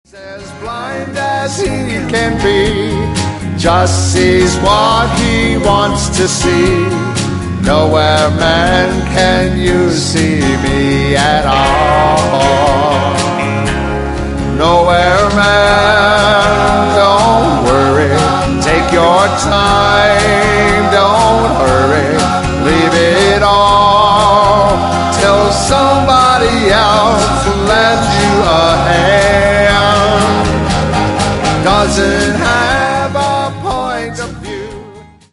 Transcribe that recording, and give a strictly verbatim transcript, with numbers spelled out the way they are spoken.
As blind as he can be, just sees what he wants to see. Nowhere, man, can you see me at all. Nowhere, man, don't worry. Take your time, don't hurry. Leave it all till somebody else lends you a hand. Doesn't have